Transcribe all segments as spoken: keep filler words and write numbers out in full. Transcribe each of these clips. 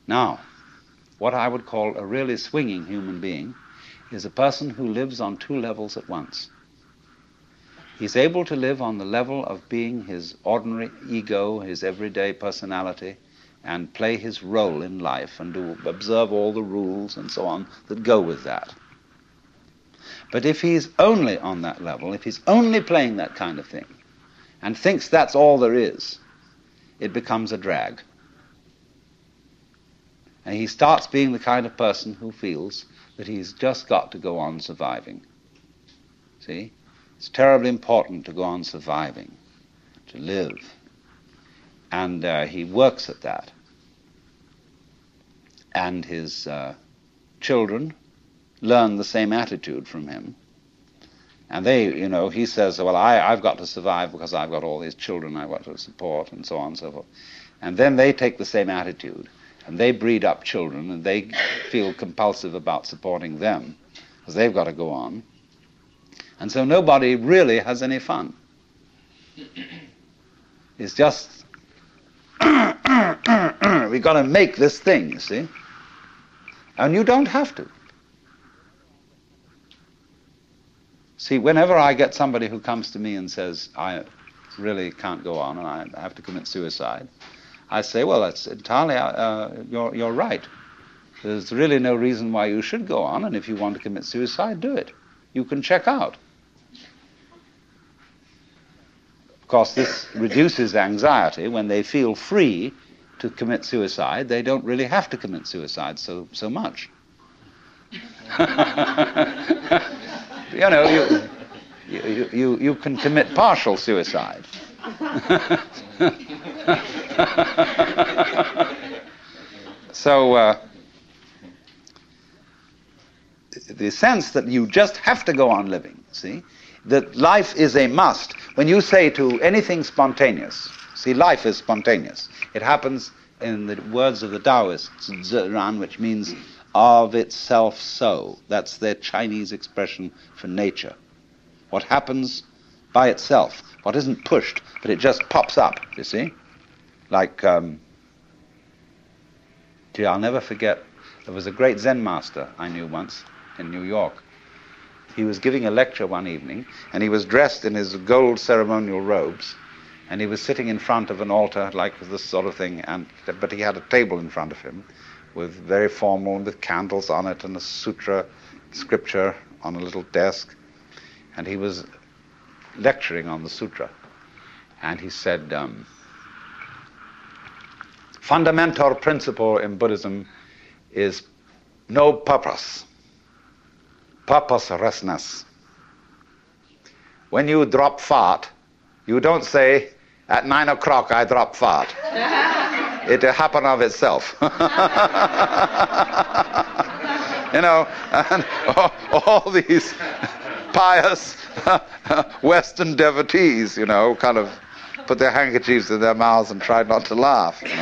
Now, what I would call a really swinging human being is a person who lives on two levels at once. He's able to live on the level of being his ordinary ego, his everyday personality, and play his role in life and do observe all the rules and so on that go with that. But if he's only on that level, if he's only playing that kind of thing, and thinks that's all there is, it becomes a drag. And he starts being the kind of person who feels that he's just got to go on surviving. See? It's terribly important to go on surviving, to live. And uh, he works at that. And his uh, children learn the same attitude from him. And they, you know, he says, well, I, I've got to survive because I've got all these children I've got to support, and so on and so forth. And then they take the same attitude, and they breed up children, and they feel compulsive about supporting them, because they've got to go on. And so nobody really has any fun. It's just, we've got to make this thing, you see? And you don't have to. See, whenever I get somebody who comes to me and says, I really can't go on and I have to commit suicide, I say, well, that's entirely, uh, you're, you're right. There's really no reason why you should go on, and if you want to commit suicide, do it. You can check out. Of course, this reduces anxiety. When they feel free to commit suicide, they don't really have to commit suicide so, so much. You know, you, you, you, you can commit partial suicide. So, uh, the sense that you just have to go on living, see, that life is a must. When you say to anything spontaneous, see, life is spontaneous. It happens, in the words of the Taoists, Ziran, which means of itself so. That's their Chinese expression for nature. What happens by itself. What isn't pushed, but it just pops up, you see. Like, um, gee, I'll never forget, there was a great Zen master I knew once in New York. He was giving a lecture one evening, and he was dressed in his gold ceremonial robes, and he was sitting in front of an altar like this sort of thing, and but he had a table in front of him with very formal, with candles on it, and a sutra scripture on a little desk, and he was lecturing on the sutra. And he said, um, fundamental principle in Buddhism is no purpose, purposelessness. When you drop fart, you don't say, at nine o'clock I drop fart. It happen of itself. You know, and all, all these pious Western devotees, you know, kind of put their handkerchiefs in their mouths and try not to laugh. You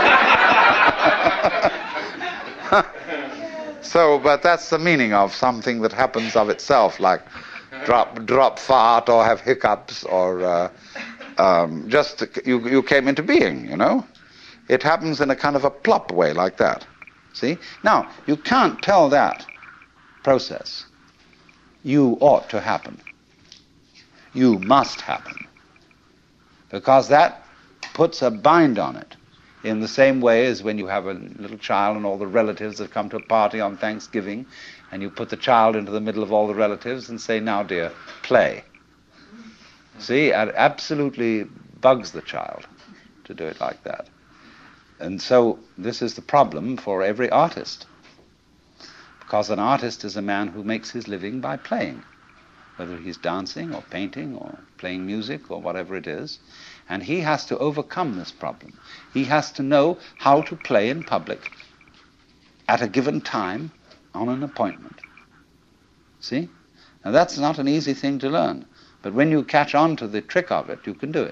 know? So, but that's the meaning of something that happens of itself, like drop drop fart or have hiccups or uh, um, just you you came into being, you know. It happens in a kind of a plop way like that. See? Now, you can't tell that process, you ought to happen. You must happen. Because that puts a bind on it. In the same way as when you have a little child and all the relatives have come to a party on Thanksgiving, and you put the child into the middle of all the relatives and say, now dear, play. See, it absolutely bugs the child to do it like that. And so this is the problem for every artist. Because an artist is a man who makes his living by playing, whether he's dancing or painting or playing music or whatever it is. And he has to overcome this problem. He has to know how to play in public at a given time on an appointment. See? Now that's not an easy thing to learn. But when you catch on to the trick of it, you can do it.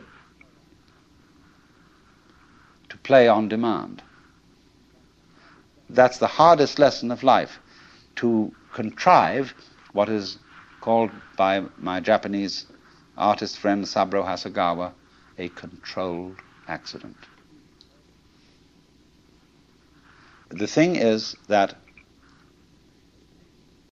To play on demand. That's the hardest lesson of life. To contrive what is called by my Japanese artist friend Saburo Hasegawa a controlled accident. The thing is that